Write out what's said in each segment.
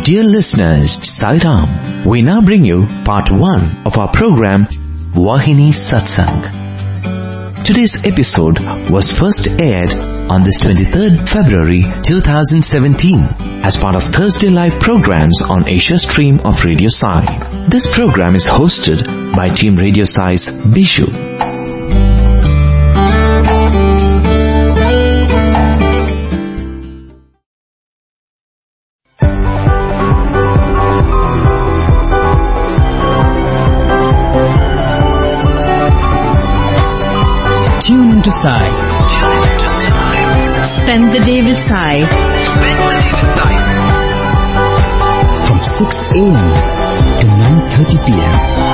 Dear listeners, Sai Ram. We now bring you part 1 of our program, Vahini Satsang. Today's episode was first aired on this 23rd February 2017 as part of Thursday Live programs on Asia Stream of Radio Sai. This program is hosted by Team Radio Sai's Bishu. Tune into Sai. Spend the day with Sai. From 6 a.m. to 9:30 p.m.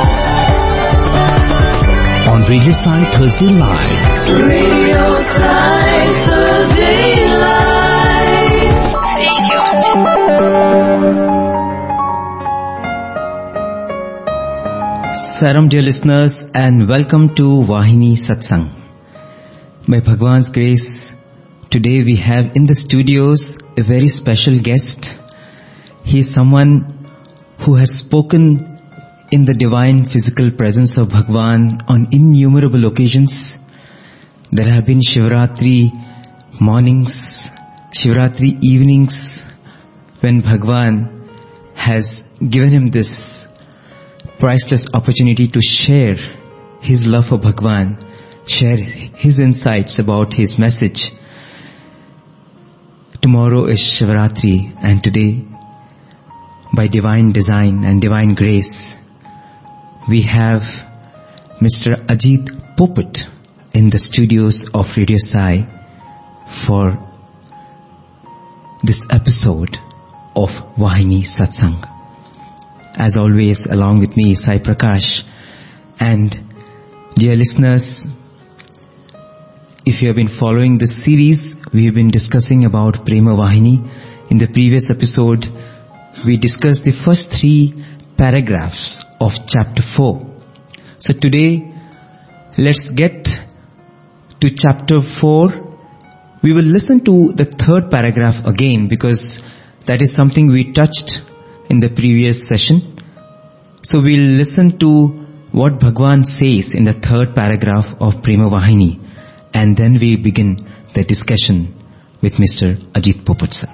on Radio Sai Thursday Live. Radio Sai Thursday Live. Stay tuned. Salam, dear listeners, and welcome to Vahini Satsang. By Bhagwan's grace, today we have in the studios a very special guest. He is someone who has spoken in the divine physical presence of Bhagwan on innumerable occasions. There have been Shivratri mornings, Shivratri evenings, when Bhagwan has given him this priceless opportunity to share his love for Bhagwan, share his insights about his message. Tomorrow is Shivratri, and today, by divine design and divine grace, we have Mr. Ajit Popat in the studios of Radio Sai for this episode of Vahini Satsang. As always, along with me, Sai Prakash. And dear listeners, if you have been following this series, we have been discussing about Prema Vahini. In the previous episode, we discussed the first 3 paragraphs of chapter 4. So today, let's get to chapter 4. We will listen to the 3rd paragraph again because that is something we touched in the previous session. So we'll listen to what Bhagwan says in the 3rd paragraph of Prema Vahini, and then we begin the discussion with Mr. Ajit Popat sir.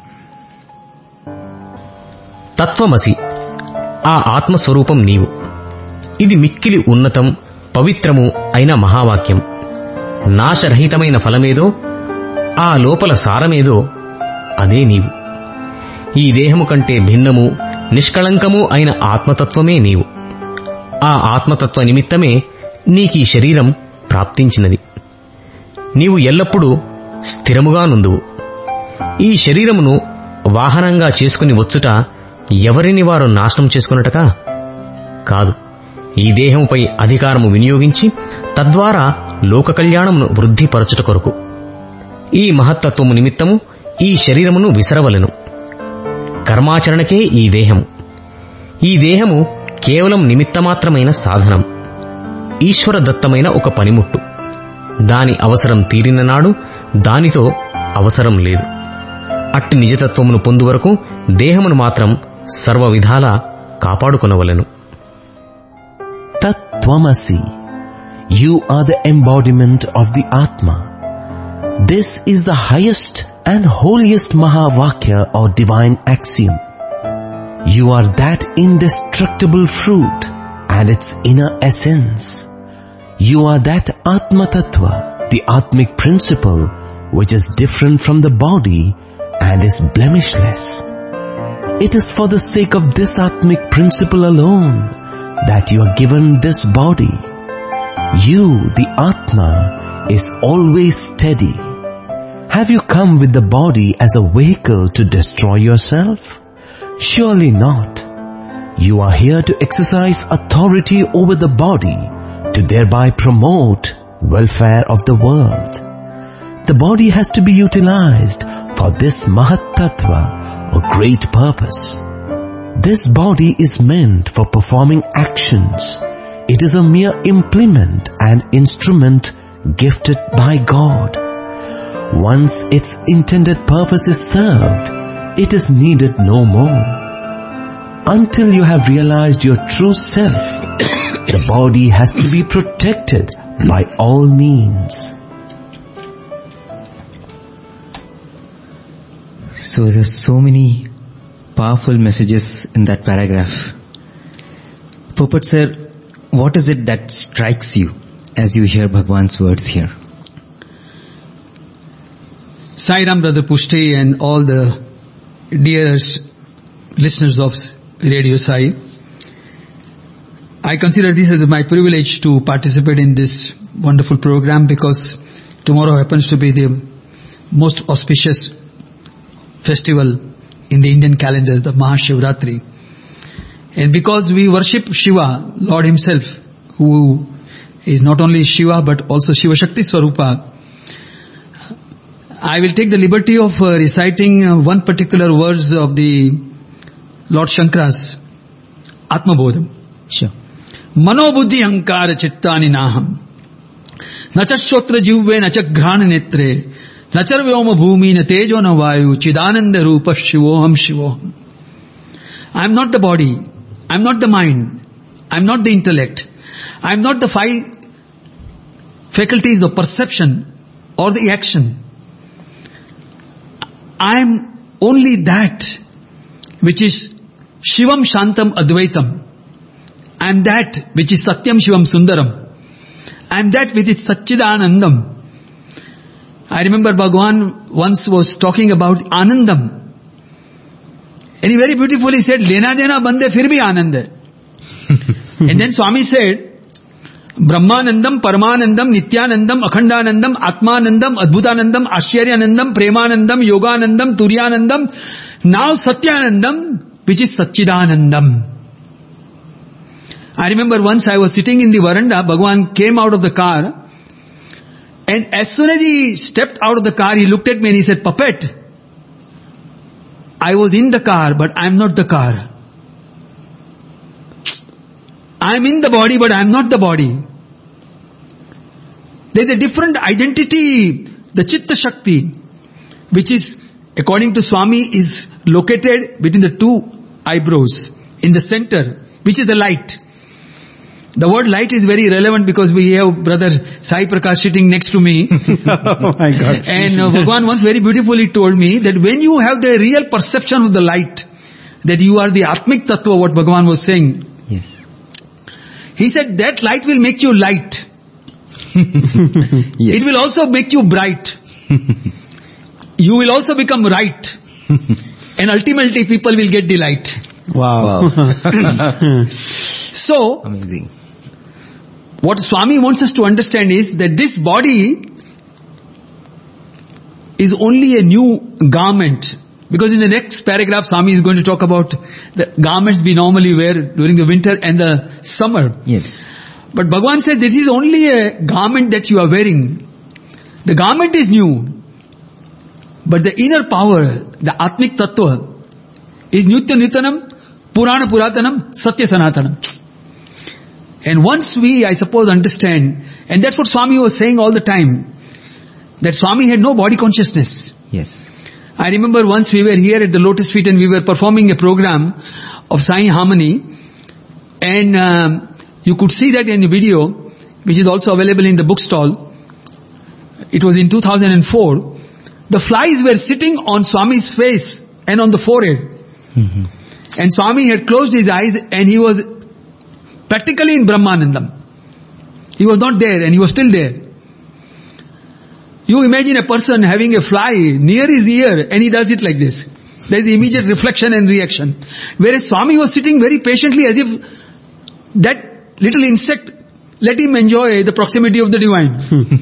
తత్వమసి ఆ ఆత్మస్వరూపం నీవు. ఇది మిక్కిలి ఉన్నతం పవిత్రము అయిన మహావాక్యం. నాశరహితమైన ఫలమేదో, ఆ లోపల సారమేదో అదే నీవు. ఈ దేహము కంటే భిన్నము నిష్కళంకము అయిన ఆత్మతత్వమే నీవు. ఆ ఆత్మతత్వ నిమిత్తమే నీకీ శరీరం ప్రాప్తించినది. నీవు ఎల్లప్పుడూ స్థిరముగా నుందువు. ఈ శరీరమును వాహనంగా చేసుకుని వచ్చుట ఎవరిని వారు నాశనం చేసుకున్నటకా కాదు, ఈ దేహముపై అధికారము వినియోగించి తద్వారా లోక కళ్యాణమును వృద్ధిపరచుట కొరకు. ఈ మహత్తత్వము నిమిత్తము ఈ శరీరమును విసరవలెను. కర్మాచరణకే ఈ దేహము. ఈ దేహము కేవలం నిమిత్తమాత్రమైన సాధనం, ఈశ్వర దత్తమైన ఒక పనిముట్టు. దాని అవసరం తీరిన నాడు దానితో అవసరం లేదు. అట్టి నిజతత్వమును పొందు వరకు దేహమును మాత్రం సర్వ విధాలా కాపాడుకొనవలెను. Tatvamasi. You are the embodiment of the Atma. This is the highest and holiest Mahavakya or divine axiom. You are that indestructible fruit and its inner essence. You are that Atma Tattva, the Atmic principle which is different from the body and is blemishless. It is for the sake of this Atmic principle alone that you are given this body. You, the Atma, is always steady. Have you come with the body as a vehicle to destroy yourself? Surely not. You are here to exercise authority over the body, to thereby promote welfare of the world. The body has to be utilized for this Mahat Tattva or great purpose. This body is meant for performing actions. It is a mere implement and instrument gifted by God. Once its intended purpose is served, it is needed no more. until you have realized your true self, the body has to be protected by all means. So there's so many powerful messages in that paragraph. Popat sir, what is it that strikes you as you hear Bhagwan's words here? Sai Ram, Brother Pushti, and all the dearest listeners of Radio Sai. I consider this as my privilege to participate in this wonderful program because tomorrow happens to be the most auspicious festival in the Indian calendar, the Mahashivratri. And because we worship Shiva, Lord Himself, who is not only Shiva but also Shiva Shakti Swarupa, I will take the liberty of reciting one particular verse of the Lord Shankara's Atma Bodham. Sure. Mano buddhi ahankara chittani naham nacha shotra jivve nacha ghrana netre nachar vyoma bhumi na tejo na vayu chidananda rupa shivoham shivoham. I am not the body, I am not the mind, I am not the intellect, I am not the five faculties of perception or the action. I am only that which is Shivam Shantam Advaitam. I am that which is Satyam Shivam Sundaram. I am that which is Satchidanandam. I remember Bhagwan once was talking about Anandam. And he very beautifully said, Lena dena bande fir bhi anand hai. And then Swami said, Brahmanandam, Paramanandam, Nityanandam, Akhandanandam, Atmanandam, Adbhutanandam, Ashcharyanandam, Premanandam, Yoganandam, Turyanandam, now Satyanandam, which is Satchidanandam. I remember once I was sitting in the veranda, Bhagwan came out of the car, and as soon as he stepped out of the car, he looked at me and he said, Puppet, I was in the car, but I am not the car. I am in the body, but I am not the body. There is a different identity, the Chitta Shakti, which is, according to Swami, is located between the two eyebrows, in the center, which is the light. The word light is very relevant because we have Brother Sai Prakash sitting next to me. Oh my God. And Bhagwan once very beautifully told me that when you have the real perception of the light, that you are the Atmik Tattva, what Bhagwan was saying. Yes. He said that light will make you light. Yes. It will also make you bright. You will also become right. And ultimately people will get delight. Wow. So, Amazing. what Swami wants us to understand is that this body is only a new garment. Because in the next paragraph, Swami is going to talk about the garments we normally wear during the winter and the summer. Yes. But Bhagwan says this is only a garment that you are wearing. The garment is new. But the inner power, the Atmik Tattva, is Nitya Nitanam, Purana Puratanam, Satya Sanatanam. And once we, I suppose, understand, and that's what Swami was saying all the time, that Swami had no body consciousness. Yes. I remember once we were here at the Lotus Feet and we were performing a program of Sai Harmony, and you could see that in the video, which is also available in the bookstall. It was in 2004. The flies were sitting on Swami's face and on the forehead. Mm-hmm. And Swami had closed his eyes and he was practically in Brahmanandam. He was not there and he was still there. You imagine a person having a fly near his ear and he does it like this. There is immediate reflection and reaction. Whereas Swami was sitting very patiently as if that little insect, let him enjoy the proximity of the divine.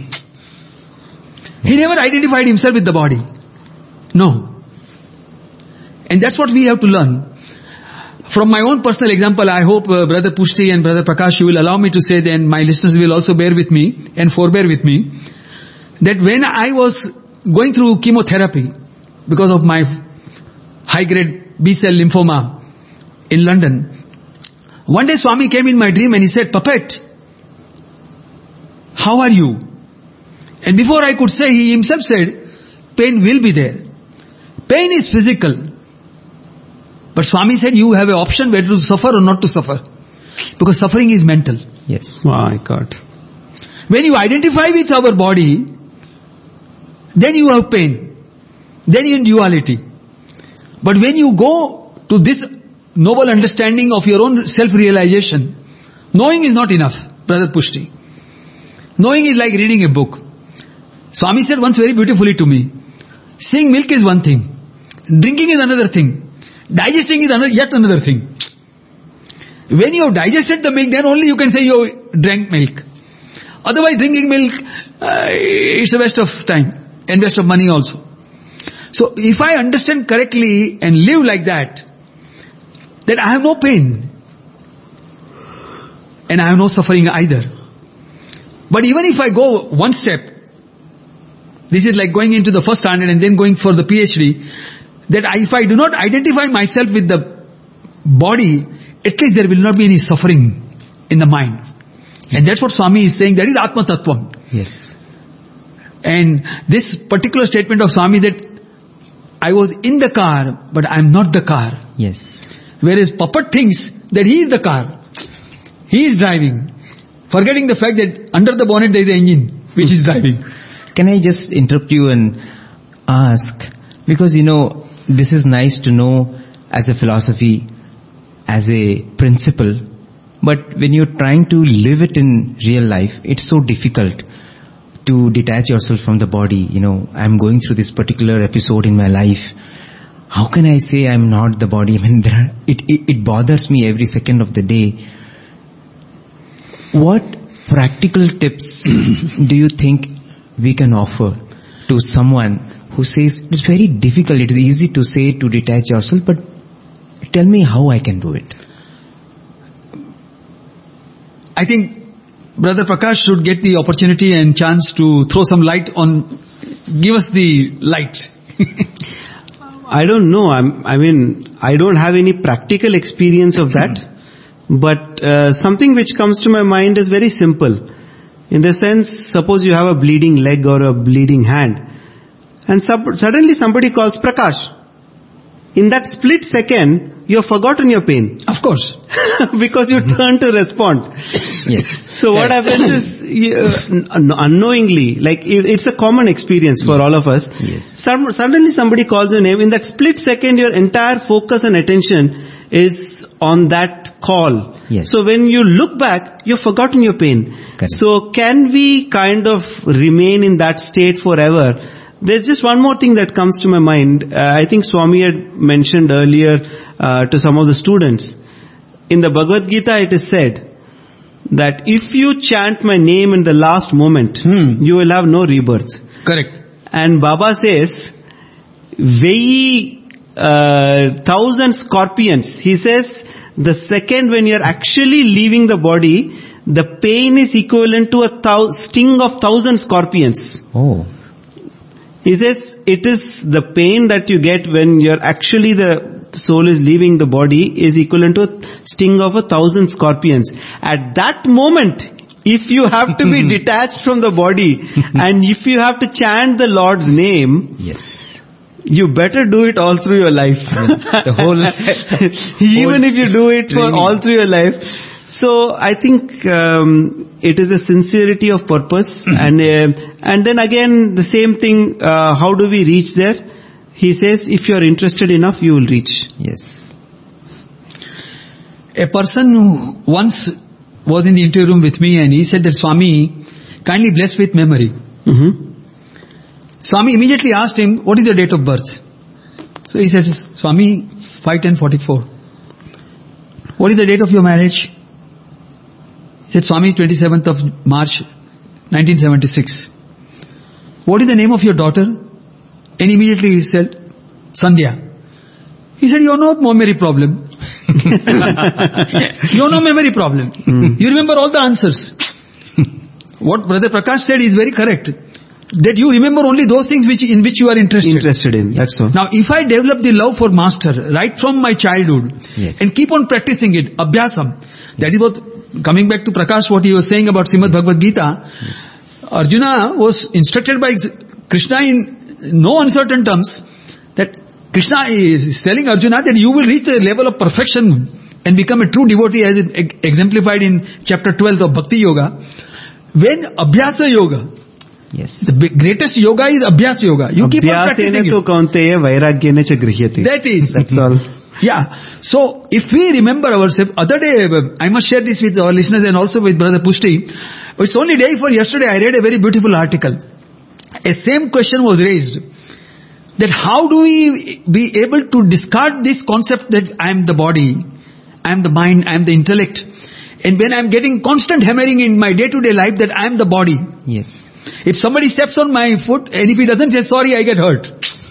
He never identified himself with the body. No. And that's what we have to learn. From my own personal example, I hope Brother Pushti and Brother Prakash, you will allow me to say, then my listeners will also bear with me and forbear with me, that when I was going through chemotherapy because of my high-grade B-cell lymphoma in London, one day Swami came in my dream and he said, Puppet, how are you? And before I could say, he himself said, pain will be there. Pain is physical. But Swami said you have an option whether to suffer or not to suffer. Because suffering is mental. Yes. My God. When you identify with our body, then you have pain. Then you in duality. But when you go to this noble understanding of your own self-realization, knowing is not enough, Brother Pushti. Knowing is like reading a book. Swami said once very beautifully to me, seeing milk is one thing, drinking is another thing, digesting is yet another thing. When you have digested the milk, then only you can say you drank milk. Otherwise drinking milk, it's a waste of time and waste of money also. So if I understand correctly and live like that, then I have no pain. And I have no suffering either. But even if I go one step, this is like going into the first standard and then going for the PhD, that if I do not identify myself with the body, at least there will not be any suffering in the mind. And that's what Swami is saying, that is Atma Tattvam. Yes. And this particular statement of Swami that I was in the car, but I am not the car. Yes. Whereas puppet thinks that he is the car. He is driving. Forgetting the fact that under the bonnet there is the engine which is driving. Can I just interrupt you and ask, because this is nice to know as a philosophy, as a principle, but when you're trying to live it in real life, it's so difficult to detach yourself from the body. I'm going through this particular episode in my life. How can I say I'm not the body? I mean, it bothers me every second of the day. What practical tips do you think we can offer to someone who says it's very difficult, it is easy to say to detach yourself, but tell me how I can do it? I think Brother Prakash should get the opportunity and chance to throw some light on, give us the light. I don't know. I don't have any practical experience of that. But something which comes to my mind is very simple. In the sense, suppose you have a bleeding leg or a bleeding hand, and suddenly somebody calls Prakash. In that split second, you have forgotten your pain. Of course. Because you turn to respond. Yes. So what happens is, unknowingly, like it's a common experience for all of us. Yes. Suddenly somebody calls your name. In that split second, your entire focus and attention is on that call. Yes. So when you look back, you've forgotten your pain. Correct. So can we kind of remain in that state forever? There's just one more thing that comes to my mind. I think Swami had mentioned earlier to some of the students. In the Bhagavad Gita it is said that if you chant my name in the last moment, you will have no rebirth. Correct. And Baba says, 1,000 scorpions. He says, the second when you're actually leaving the body, the pain is equivalent to a sting of 1,000 scorpions. Oh. He says, it is the pain that you get when you're actually the soul is leaving the body is equivalent to a sting of 1,000 scorpions. At that moment, if you have to be detached from the body and if you have to chant the Lord's name, Yes. you better do it all through your life. The whole Even if you do it for all through your life. So I think it is the sincerity of purpose, and then again the same thing. How do we reach there? He says, if you are interested enough, you will reach. Yes. A person who once was in the interview room with me and he said that Swami, kindly bless with memory. Swami immediately asked him, what is your date of birth? So he said, Swami, 5/10/44. What is the date of your marriage? He said, Swami, 27th of March, 1976. What is the name of your daughter? And immediately he said, Sandhya. He said, you have no memory problem. You have no memory problem. You remember all the answers. What Brother Prakash said is very correct. That you remember only those things in which you are interested in. That's all. Now, if I develop the love for Master right from my childhood, Yes. and keep on practicing it, abhyasam, that is what, coming back to Prakash, what he was saying about Srimad Bhagavad Gita, Arjuna was instructed by Krishna in no uncertain terms that Krishna is telling Arjuna that you will reach the level of perfection and become a true devotee as exemplified in chapter 12 of Bhakti Yoga. When Abhyasa Yoga, Yes. the greatest yoga is Abhyasa Yoga. You keep on practicing Abhyasena to it. kaunteya vairagyena cha grihyate. That is. That's all. Yeah. So if we remember ourselves, other day, I must share this with our listeners and also with Brother Pushti. It's only day for yesterday I read a very beautiful article. A same question was raised. That how do we be able to discard this concept that I am the body, I am the mind, I am the intellect. And when I am getting constant hammering in my day-to-day life that I am the body. Yes. If somebody steps on my foot and if he doesn't say sorry, I get hurt.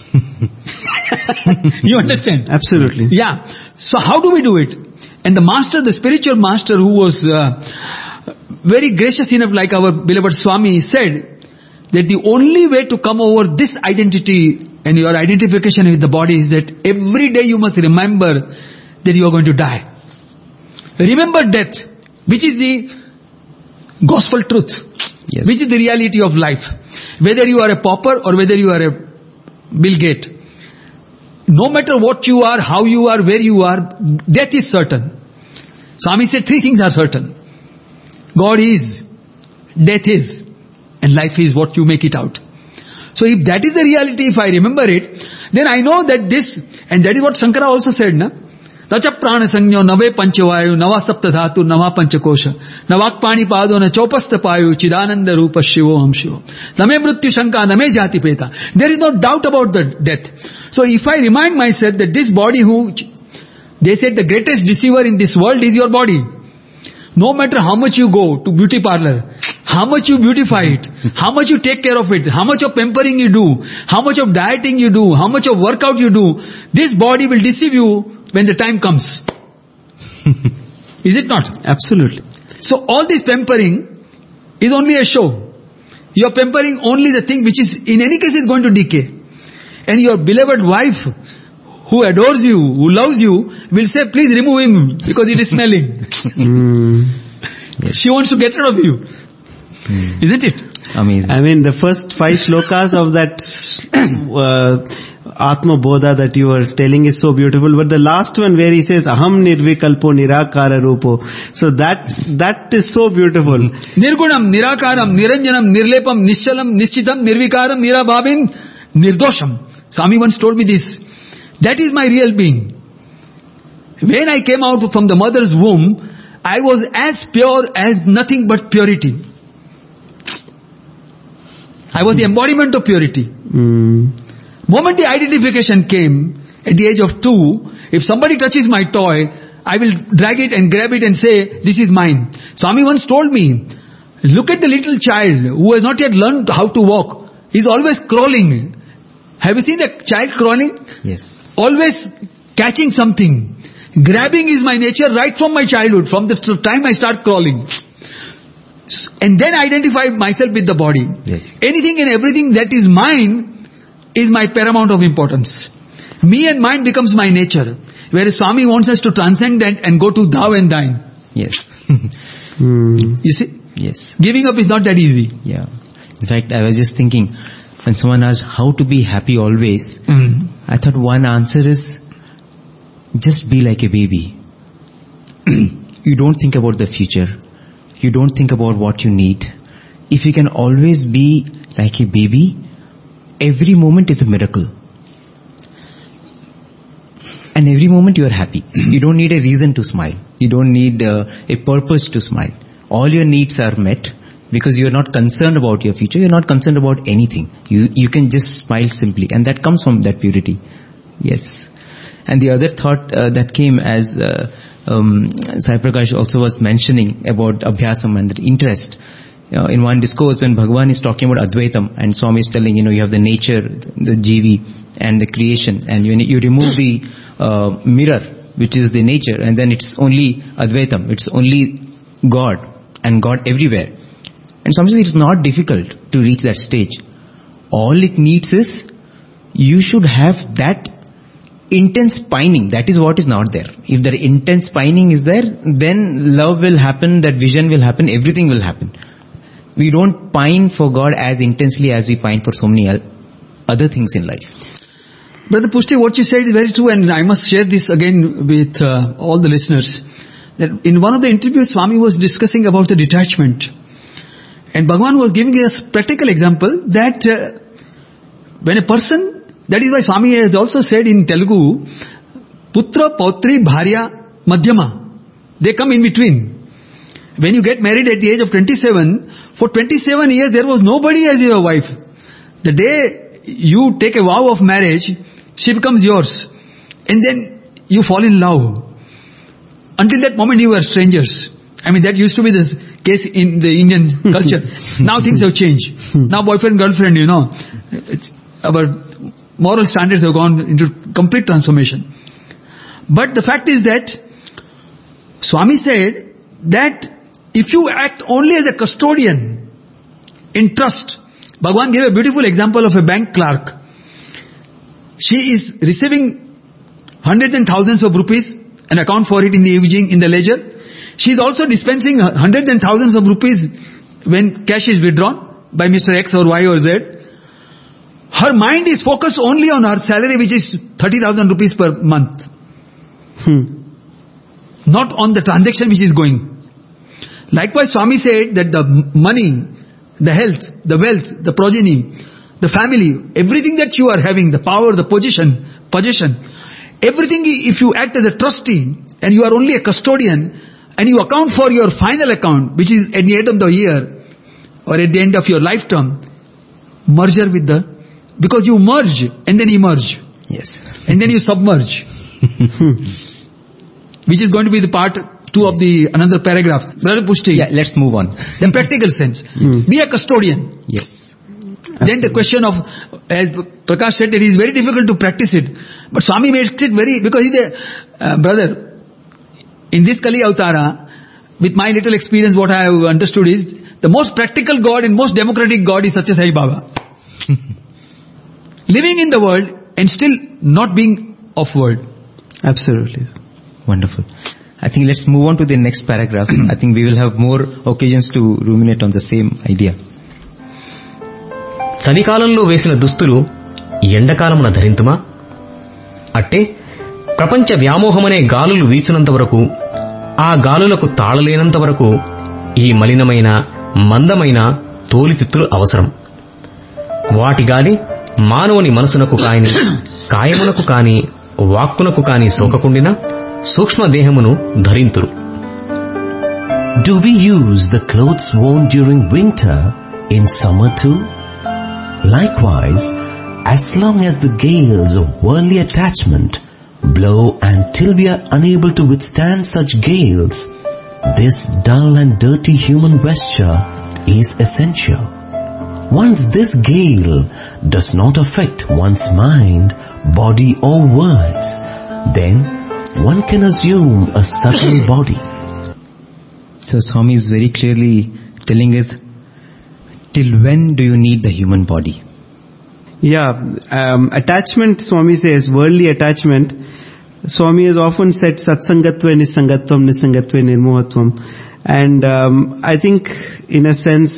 You understand? Absolutely. Yeah. So how do we do it? And the master, the spiritual master who was very gracious enough like our beloved Swami said that the only way to come over this identity and your identification with the body is that every day you must remember that you are going to die. Remember death, which is the gospel truth, Yes. which is the reality of life. Whether you are a pauper or whether you are a Bill Gates. No matter what you are, how you are, where you are, death is certain. Swami said 3 things are certain. God is, death is, and life is what you make it out. So if that is the reality, if I remember it, then I know that this, and that is what Shankara also said, na? Tacha prana sanyo nave panchavayu nava sapta dhatu nava panchakosha navak pani pado na chopasta payu chidananda rupa shivo ham shivo name mrityu shanka name jati peta. There is no doubt about the death. So if I remind myself that this body they said the greatest deceiver in this world is your body. No matter how much you go to beauty parlor, how much you beautify it, how much you take care of it, how much of pampering you do, how much of dieting you do, how much of workout you do, this body will deceive you when the time comes. Is it not? Absolutely. So all this pampering is only a show. You are pampering only the thing which is in any case is going to decay. And your beloved wife who adores you, who loves you, will say, please remove him because it is smelling. She wants to get rid of you. Isn't it? Amazing. I mean, the first 5 shlokas of that Atma Bodha that you were telling is so beautiful, but the last one where he says, Aham nirvikalpo nirakara rupo. So that is so beautiful. Nirgunam, nirakaram, niranjanam, nirlepam, nischalam, nischitam, nirvikaram, nirabhavin, nirdosham. Swami once told me this. That is my real being. When I came out from the mother's womb, I was as pure as nothing but purity. I was the embodiment of purity. Moment the identification came, at the age of 2, if somebody touches my toy, I will drag it and grab it and say, this is mine. Swami once told me, look at the little child who has not yet learned how to walk. He's always crawling. Have you seen the child crawling? Yes. Always catching something. Grabbing is my nature right from my childhood, from the time I start crawling. And then identify myself with the body. Yes. Anything and everything that is mine is my paramount of importance. Me and mine becomes my nature. Whereas Swami wants us to transcend that and go to thou and thine. Yes. You see? Yes. Giving up is not that easy. Yeah. In fact, I was just thinking, when someone asked how to be happy always, I thought one answer is, just be like a baby. You don't think about the future. You don't think about what you need. If you can always be like a baby, every moment is a miracle. And every moment you are happy. You don't need a reason to smile. You don't need a purpose to smile. All your needs are met because you are not concerned about your future. You are not concerned about anything. You can just smile simply. And that comes from that purity. Yes. And the other thought that came as Sai Prakash also was mentioning about Abhyasam and the interest. In one discourse when Bhagavan is talking about Advaitam and Swami is telling, you have the nature, the Jivi and the creation, and you remove the mirror, which is the nature, and then it's only Advaitam, it's only God and God everywhere. And sometimes it's not difficult to reach that stage. All it needs is you should have that intense pining. That is what is not there. If the intense pining is there, then love will happen, that vision will happen, everything will happen. We don't pine for God as intensely as we pine for so many other things in life. Brother Pushti, what you said is very true, and I must share this again with all the listeners. That in one of the interviews, Swami was discussing about the detachment. And Bhagavan was giving us practical example that when a person, that is why Swami has also said in Telugu, Putra, Pautri, Bharya, Madhyama. They come in between. When you get married at the age of 27, for 27 years there was nobody as your wife. The day you take a vow of marriage, she becomes yours. And then you fall in love. Until that moment you were strangers. I mean, that used to be the case in the Indian culture. Now things have changed. Now boyfriend, girlfriend, our moral standards have gone into complete transformation. But the fact is that Swami said that if you act only as a custodian in trust, Bhagavan gave a beautiful example of a bank clerk. She is receiving hundreds and thousands of rupees, an account for it in the evening in the ledger. She is also dispensing hundreds and thousands of rupees when cash is withdrawn by Mr. X or Y or Z. Her mind is focused only on her salary, which is 30,000 rupees per month. Not on the transaction which is going. Likewise, Swami said that the money, the health, the wealth, the progeny, the family, everything that you are having, the power, the possession, everything, if you act as a trustee and you are only a custodian and you account for your final account, which is at the end of the year or at the end of your lifetime, merger with because you merge and then emerge. Yes. And then you submerge. Which is going to be the part 2 of the another paragraph. Brother Pushti. Yeah, let's move on. The practical sense. Be a custodian. Yes. Then the question of, as Prakash said, it is very difficult to practice it. But Swami makes it very, because he's a brother. In this Kali Avtara, with my little experience, what I have understood is, the most practical God and most democratic God is Satya Sai Baba. Living in the world and still not being of world. Absolutely. Wonderful. I think let's move on to the next paragraph. I think we will have more occasions to ruminate on the same idea. చలికాలంలో వేసిన దుస్తులు ఎండకాలమున ధరింతుమా? అట్టే ప్రపంచ వ్యామోహమనే గాలులు వీచునంత వరకు, ఆ గాలులకు తాళలేనంత వరకు ఈ మలినమైన మందమైన తోలితిత్తులు అవసరం. వాటి గాలి మానవుని మనసునకు కాని, కాయమునకు కాని, వాక్కునకు కాని సోకకుండినా సూక్ష్మదేహమును ధరింతురు. Do we use the clothes worn during winter in summer too? Likewise, as long as the gales of worldly attachment blow until we are unable to withstand such gales, this dull and dirty human vesture is essential. Once this gale does not affect one's mind, body or words, then one can assume a subtle body. So Swami is very clearly telling us, till when do you need the human body? Yeah, attachment, Swami says, worldly attachment. Swami has often said satsangatva nisangatvam, nisangatva nirmohatvam. And I think in a sense,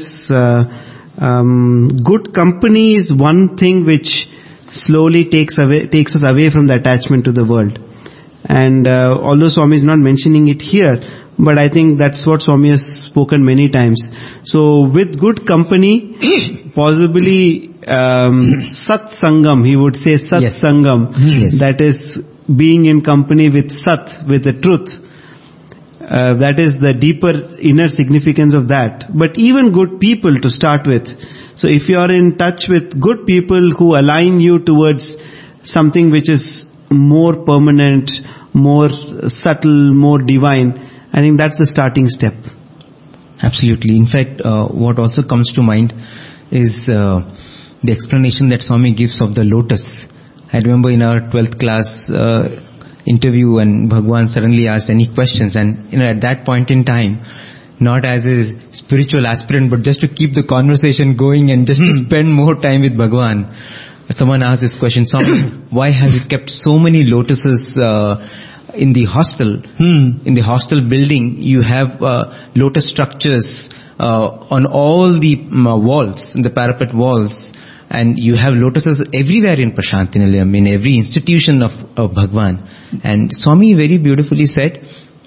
good company is one thing which slowly takes us away from the attachment to the world. And although Swami is not mentioning it here, but I think that's what Swami has spoken many times. So with good company, possibly Sat Sangam, he would say Sat Sangam, that is being in company with Sat, with the truth. That is the deeper inner significance of that. But even good people to start with. So if you are in touch with good people who align you towards something which is more permanent, more subtle, more divine, I think that's the starting step. Absolutely. In fact, what also comes to mind is the explanation that Swami gives of the lotus. I remember in our 12th class interview when Bhagwan suddenly asked any questions, and at that point in time, not as a spiritual aspirant, but just to keep the conversation going and just to spend more time with Bhagwan, someone asked this question, Swami, why have you kept so many lotuses in the hostel? In the hostel building, you have lotus structures on all the walls, in the parapet walls. And you have lotuses everywhere in Prasanthi Nilayam, in every institution of Bhagwan. And Swami very beautifully said,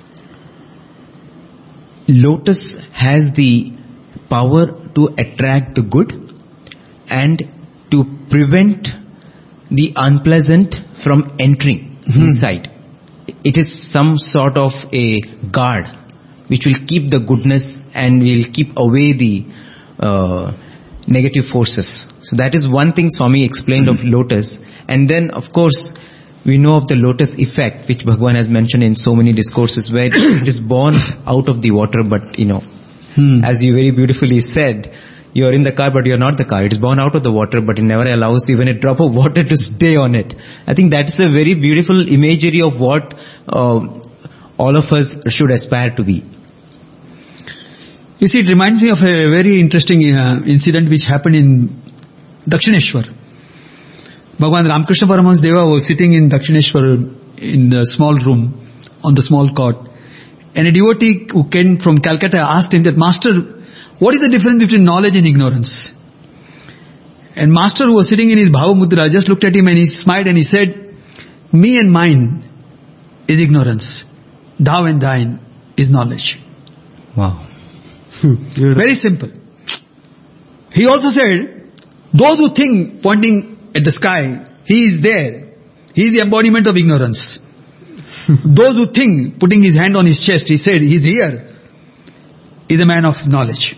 lotus has the power to attract the good and to prevent the unpleasant from entering inside. It is some sort of a guard which will keep the goodness and will keep away the negative forces. So that is one thing Swami explained of lotus. And then of course we know of the lotus effect, which Bhagwan has mentioned in so many discourses, where it is born out of the water, but as you very beautifully said, you are in the car but you are not the car. It is born out of the water, but it never allows even a drop of water to stay on it. I think that's a very beautiful imagery of what all of us should aspire to be. You see, it reminds me of a very interesting incident which happened in Dakshineshwar. Bhagwan Ramakrishna Paramahansa Deva was sitting in Dakshineshwar in the small room on the small cot. And a devotee who came from Calcutta asked him that, Master, what is the difference between knowledge and ignorance? And Master, who was sitting in his Bhava Mudra, just looked at him and he smiled and he said, me and mine is ignorance. Thou and thine is knowledge. Wow. Very simple. He also said, those who think pointing at the sky, he is there. He is the embodiment of ignorance. Those who think putting his hand on his chest, he said, he is here, is a man of knowledge.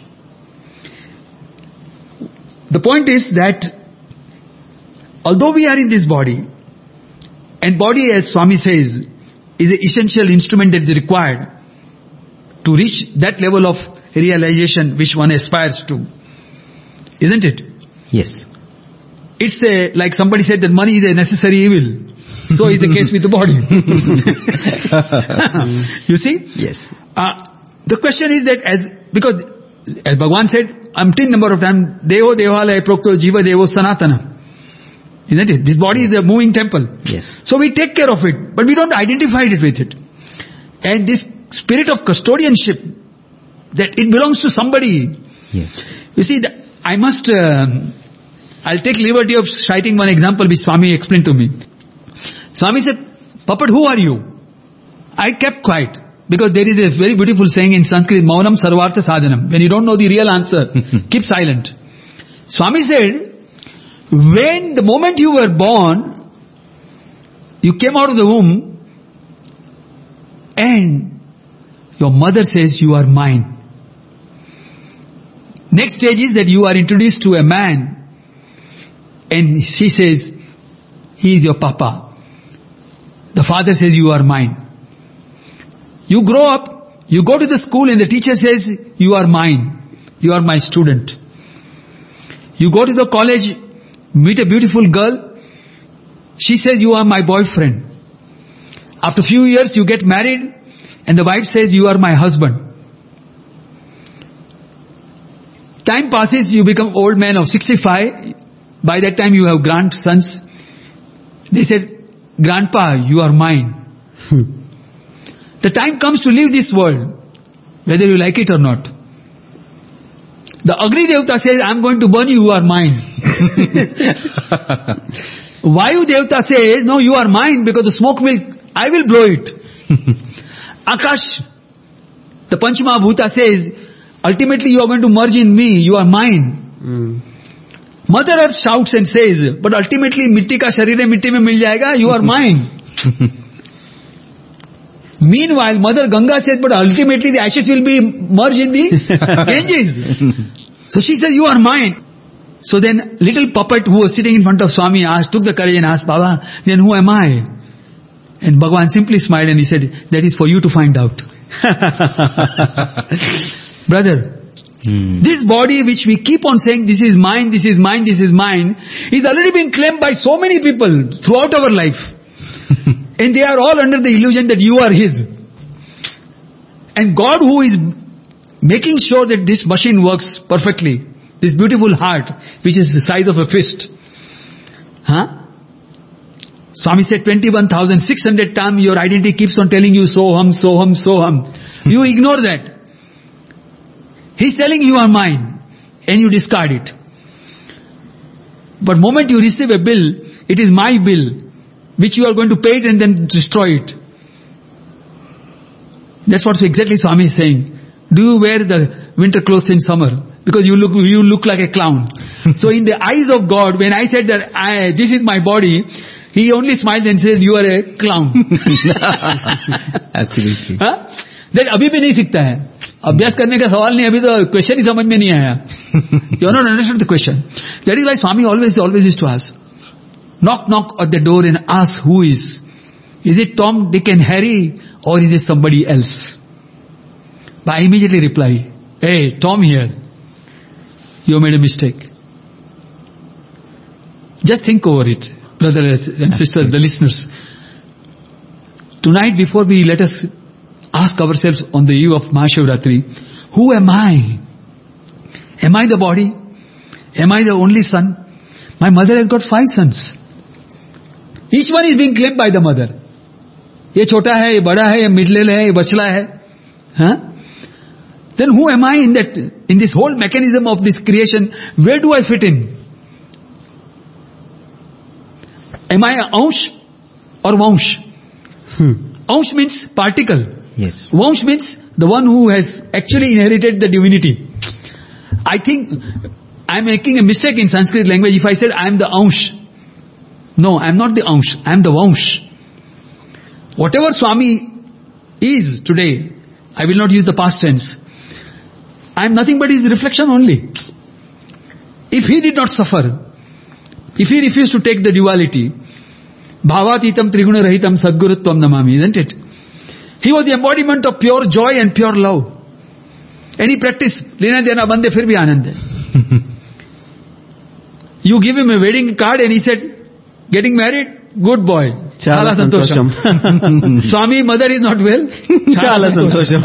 The point is that although we are in this body, and body, as Swami says, is an essential instrument that is required to reach that level of realization which one aspires to. Isn't it? Yes. It's like somebody said that money is a necessary evil. So is the case with the body. You see? Yes. The question is that because as Bhagwan said, umpteen number of times, Devo Devalaya Prokto Jiva Devo Sanatana. Isn't it? This body is a moving temple. Yes. So we take care of it, but we don't identify it with it. And this spirit of custodianship, that it belongs to somebody. Yes. You see, I'll take liberty of citing one example which Swami explained to me. Swami said, Puppet, who are you? I kept quiet. Because there is a very beautiful saying in Sanskrit, Maunam Sarvartha Sadhanam. When you don't know the real answer, keep silent. Swami said, when the moment you were born, you came out of the womb, and your mother says, you are mine. Next stage is that you are introduced to a man, and she says, he is your papa. The father says, you are mine. You grow up, you go to the school and the teacher says, you are mine. You are my student. You go to the college, meet a beautiful girl. She says, you are my boyfriend. After a few years, you get married and the wife says, you are my husband. Time passes, you become old man of 65. By that time, you have grandsons. They said, Grandpa, you are mine. The time comes to leave this world, whether you like it or not. The Agni Devta says, I am going to burn you, you are mine. Vayu Devta says, no, you are mine because the smoke I will blow it. Akash, the Panchama Bhuta says, ultimately you are going to merge in me, you are mine. Mother Earth shouts and says, but ultimately mitti ka sharire mitti mein mil jayega, you are mine. Meanwhile, Mother Ganga says, but ultimately the ashes will be merged in the Ganges. So she says, you are mine. So then little puppet who was sitting in front of Swami took the courage and asked, Baba, then who am I? And Bhagwan simply smiled and he said, that is for you to find out. Brother, this body which we keep on saying, this is mine, this is mine, this is mine, is already been claimed by so many people throughout our life. And they are all under the illusion that you are His. And God, who is making sure that this machine works perfectly, this beautiful heart, which is the size of a fist. Swami said 21,600 times your identity keeps on telling you Soham, Soham, Soham. You ignore that. He's telling you are mine, and you discard it. But moment you receive a bill, it is my bill, which you are going to pay it and then destroy it. That's what exactly Swami is saying. Do you wear the winter clothes in summer? Because you look like a clown. So in the eyes of God, when I said that this is my body, He only smiled and said, you are a clown. Absolutely. That अभी भी नहीं सीखता है. अभ्यास करने का सवाल नहीं, अभी तो क्वेश्चन ही समझ में नहीं आया. You have not understood the question. That is why Swami always used to ask. Knock at the door and ask who is. Is it Tom, Dick and Harry or is it somebody else? But I immediately reply, hey, Tom here. You made a mistake. Just think over it, brothers and sisters, the listeners. Tonight, before we let us ask ourselves on the eve of Mahashivratri, who am I? Am I the body? Am I the only son? My mother has got 5 sons. Each one is being claimed by the mother. ये छोटा है, ये बड़ा है, ये middle है, ये बचला है. Then who am I in this whole mechanism of this creation? Where do I fit in? Am I a Ansh or Vansh? Ansh means particle. Yes. Vansh means the one who has actually inherited the divinity. I think I am making a mistake in Sanskrit language if I said I am the Ansh. No, I am not the Ansh. I am the Vansh. Whatever Swami is today, I will not use the past tense. I am nothing but his reflection only. If he did not suffer, if he refused to take the duality, bhavatitam triguna rahitam sadgurutvam namami, isn't it? He was the embodiment of pure joy and pure love. And he practiced lena dena bande fir bhi anand hai. You give him a wedding card and he said, getting married? Good boy. Chala santosham. Swami, mother is not well. Chala santosham.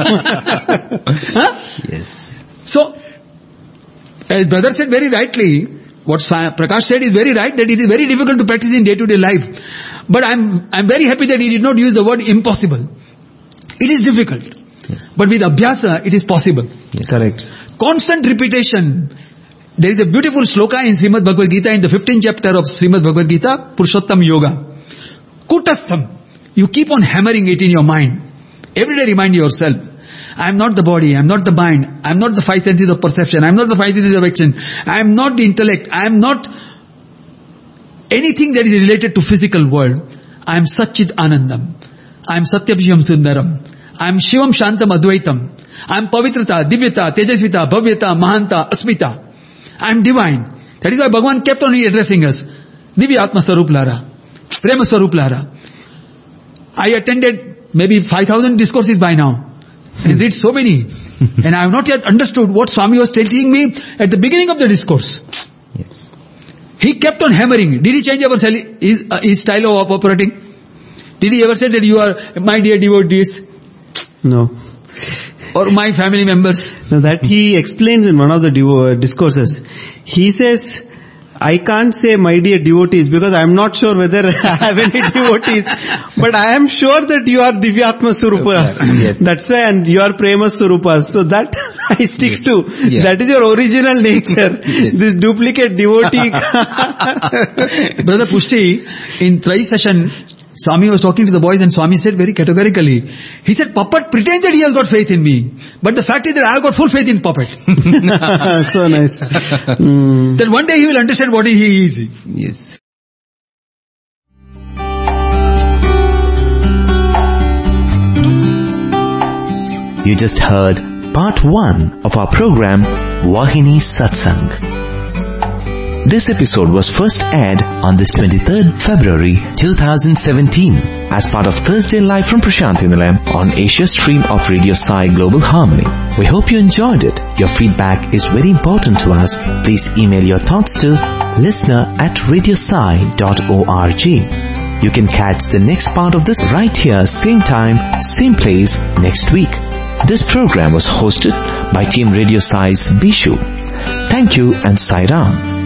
Yes. So, as brother said very rightly, what Prakash said is very right, that it is very difficult to practice in day-to-day life. But I'm very happy that he did not use the word impossible. It is difficult. Yes. But with abhyasa, it is possible. Yes. Correct. Constant repetition. There is a beautiful sloka in Srimad Bhagavad Gita, in the 15th chapter of Srimad Bhagavad Gita, Purushottam Yoga. Kutastham. You keep on hammering it in your mind. Every day remind yourself, I am not the body, I am not the mind, I am not the 5 senses of perception, I am not the 5 senses of action, I am not the intellect, I am not anything that is related to physical world. I am Satchid Anandam. I am Satyam Shivam Sundaram. I am Shivam Shantam Advaitam. I am Pavitrata, Divyata, Tejasvita, Bhavyata, Mahanta, Asmita. I am divine. That is why Bhagavan kept on addressing us. Divya Atma Sarup Lara. Prema Sarup Lara. I attended maybe 5,000 discourses by now. And read so many. And I have not yet understood what Swami was telling me at the beginning of the discourse. Yes. He kept on hammering. Did he change his style of operating? Did he ever say that you are my dear devotees? No. Or my family members? Now that he explains in one of the discourses. He says, I can't say my dear devotees because I am not sure whether I have any devotees. But I am sure that you are Divyatma Surupas. Yes. That's why, and you are Prema Surupas. So that I stick to. Yeah. That is your original nature. Yes. This duplicate devotee. Brother Pushti, in Trai session, Swami was talking to the boys and Swami said very categorically, he said, Puppet pretends that he has got faith in me. But the fact is that I have got full faith in Puppet. So nice. Then one day he will understand what he is. Yes. You just heard part 1 of our program, Vahini Satsang. This episode was first aired on this 23rd February 2017 as part of Thursday Live from Prashanthi Nilayam on Asia stream of Radio Sai Global Harmony. We hope you enjoyed it. Your feedback is very important to us. Please email your thoughts to listener@radiosai.org. You can catch the next part of this right here, same time, same place, next week. This program was hosted by Team Radio Sai's Bishu. Thank you and Sai Ram.